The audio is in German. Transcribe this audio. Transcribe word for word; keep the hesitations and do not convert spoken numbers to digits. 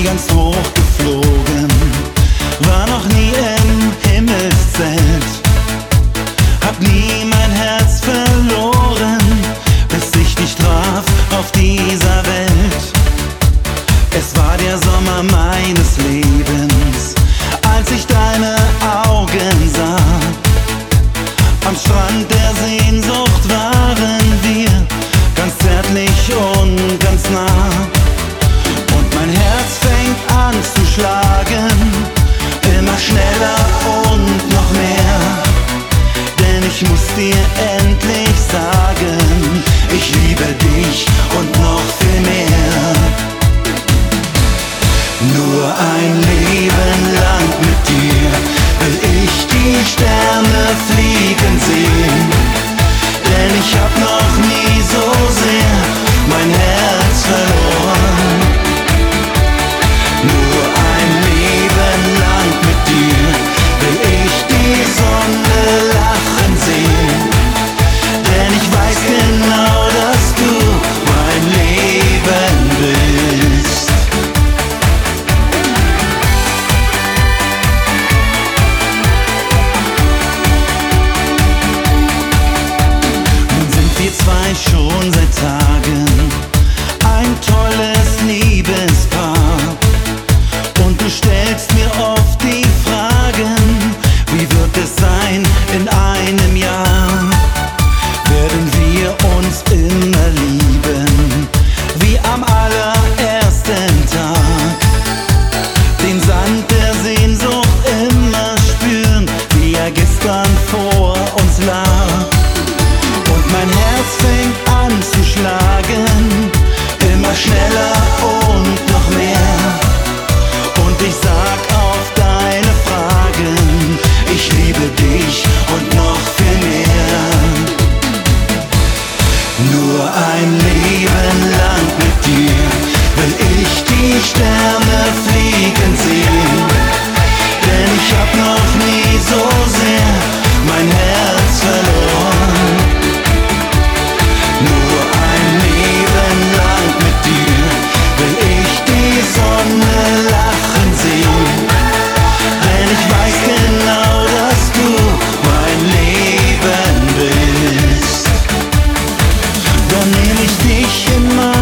ganz hoch geflogen, war noch nie im Himmelszelt, hab nie mein Herz verloren, bis ich dich traf auf dieser Welt. Es war der Sommer meines Lebens, als ich deine Augen sah. Am Strand der Sehnsucht waren wir, ganz zärtlich und ganz nah. Und mein Herz fängt an zu schlagen, immer schneller und noch mehr. Denn ich muss dir endlich sagen, ich liebe dich und noch viel mehr. Nur ein Leben lang mit dir will ich die Sterne fliegen sehen. Denn ich hab noch nie so sehr mein Herz verloren. Nur ein Leben lang mit dir will ich die Sonne lachen sehen. Denn ich weiß genau, dass du mein Leben bist. Wir zwei schon seit Tagen ein tolles Liebespaar. Und du stellst mir oft die Fragen, wie wird es sein in einem Jahr? Werden wir uns immer lieben, wie am allerersten Tag? Den Sand der Sehnsucht immer spüren, wie er gestern vor uns lag. Und mein Herz fängt an zu schlagen, immer schneller und noch mehr. Und ich sag auf deine Fragen, ich liebe dich und noch viel mehr. Nur ein Leben lang mit dir will ich die Sterne fliegen sehen. Denn ich hab noch nie so sehr mein Herz verloren. Nur ein Leben lang mit dir will ich die Sonne lachen sehen. Denn ich weiß genau, dass du mein Leben bist. Dann nehm ich dich in mein